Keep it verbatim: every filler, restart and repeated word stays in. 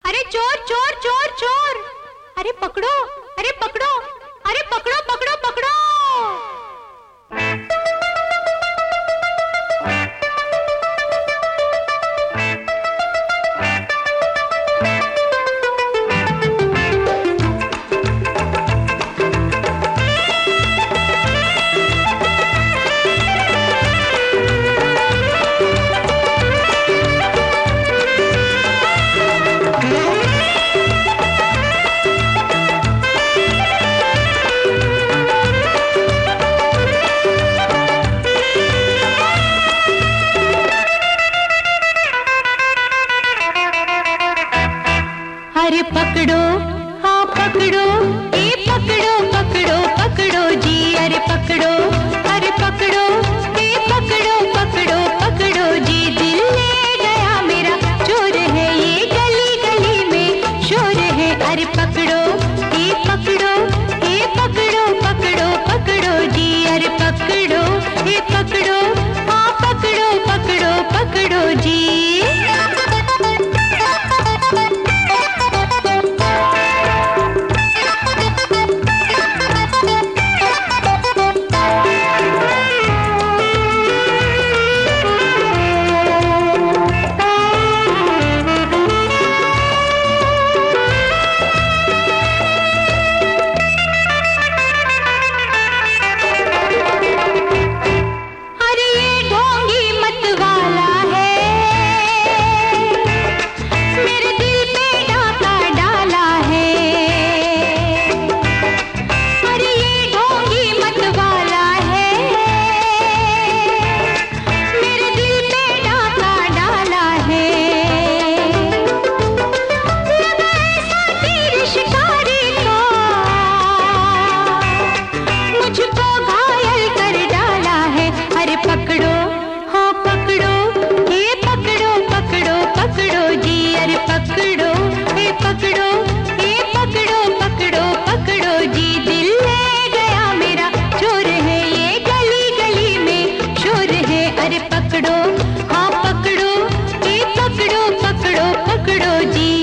अरे चोर चोर चोर चोर, अरे पकड़ो, अरे पकड़ो, अरे पकड़ो पकड़ो पकड़ो। अरे पकड़ो, हाँ पकड़ो, ये पकड़ो पकड़ो पकड़ो जी, अरे पकड़ो, अरे पकड़ो, ये पकड़ो पकड़ो पकड़ो जी। दिल ले गया मेरा, चोर है ये गली गली में शोर है। अरे पकड़ो, ये पकड़ो, ये पकड़ो पकड़ो पकड़ो जी, अरे पकड़ो, ये पकड़ो, हाँ पकड़ो पकड़ो पकड़ो जी। पकड़ो, हाँ पकड़ो, ये पकड़ो पकड़ो पकड़ो जी।